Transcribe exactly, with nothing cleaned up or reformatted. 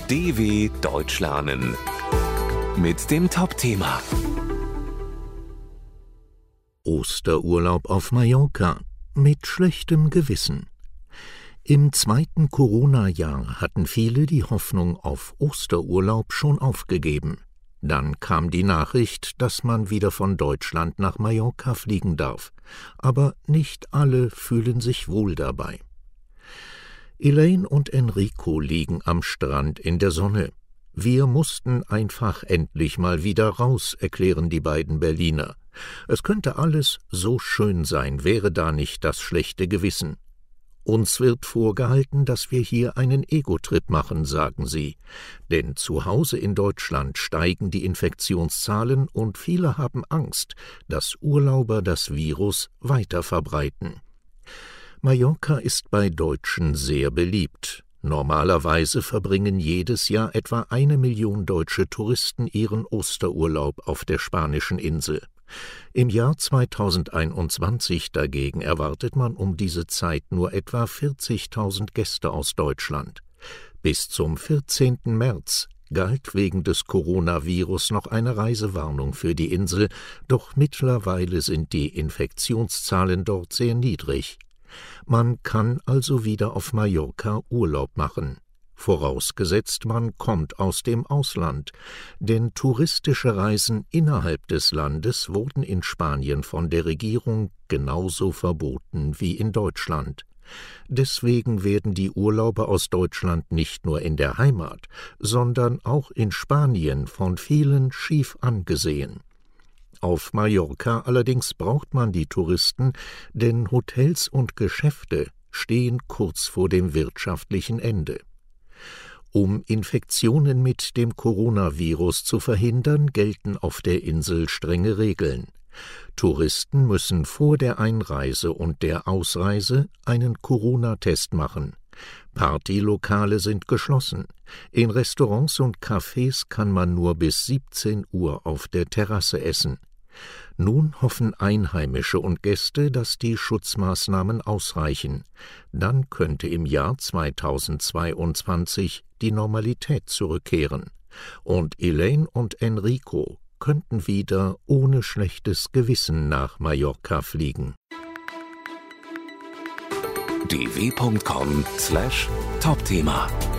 D W Deutsch lernen mit dem Top-Thema Osterurlaub auf Mallorca mit schlechtem Gewissen. Im zweiten Corona-Jahr hatten viele die Hoffnung auf Osterurlaub schon aufgegeben. Dann kam die Nachricht, dass man wieder von Deutschland nach Mallorca fliegen darf. Aber nicht alle fühlen sich wohl dabei. Elaine und Enrico liegen am Strand in der Sonne. Wir mussten einfach endlich mal wieder raus, erklären die beiden Berliner. Es könnte alles so schön sein, wäre da nicht das schlechte Gewissen. Uns wird vorgehalten, dass wir hier einen Ego-Trip machen, sagen sie. Denn zu Hause in Deutschland steigen die Infektionszahlen und viele haben Angst, dass Urlauber das Virus weiter verbreiten. Mallorca ist bei Deutschen sehr beliebt. Normalerweise verbringen jedes Jahr etwa eine Million deutsche Touristen ihren Osterurlaub auf der spanischen Insel. Im Jahr zweitausendeinundzwanzig dagegen erwartet man um diese Zeit nur etwa vierzigtausend Gäste aus Deutschland. Bis zum vierzehnten März galt wegen des Coronavirus noch eine Reisewarnung für die Insel, doch mittlerweile sind die Infektionszahlen dort sehr niedrig. Man kann also wieder auf Mallorca Urlaub machen. Vorausgesetzt, man kommt aus dem Ausland, denn touristische Reisen innerhalb des Landes wurden in Spanien von der Regierung genauso verboten wie in Deutschland. Deswegen werden die Urlauber aus Deutschland nicht nur in der Heimat, sondern auch in Spanien von vielen schief angesehen. Auf Mallorca allerdings braucht man die Touristen, denn Hotels und Geschäfte stehen kurz vor dem wirtschaftlichen Ende. Um Infektionen mit dem Coronavirus zu verhindern, gelten auf der Insel strenge Regeln. Touristen müssen vor der Einreise und der Ausreise einen Corona-Test machen. Partylokale sind geschlossen. In Restaurants und Cafés kann man nur bis siebzehn Uhr auf der Terrasse essen. Nun hoffen Einheimische und Gäste, dass die Schutzmaßnahmen ausreichen. Dann könnte im Jahr zweitausendzweiundzwanzig die Normalität zurückkehren. Und Elaine und Enrico könnten wieder ohne schlechtes Gewissen nach Mallorca fliegen. d w punkt com slash Top-Thema